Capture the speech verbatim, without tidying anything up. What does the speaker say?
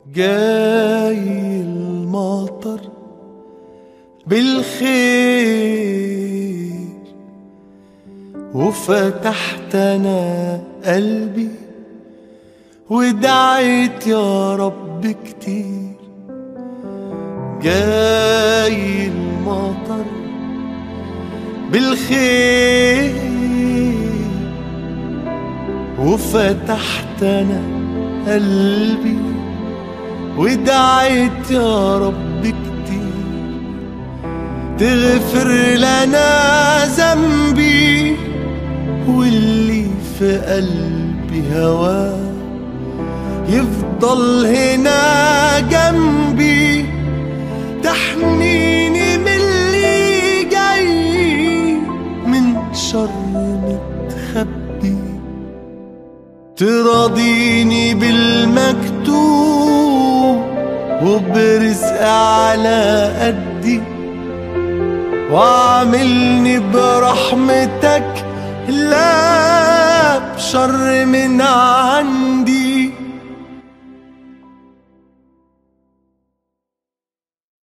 جاي المطر بالخير وفتحت انا قلبي ودعيت يا رب كتير. جاي المطر بالخير وفتحت انا قلبي ودعيت يا رب كتير تغفر لنا ذنبي واللي في قلبي هواه يفضل هنا جنبي تحميني من اللي جاي من شر متخبي تراضيني بالمكتوب وبرزق على قدي وعاملني برحمتك لا بشر من عندي.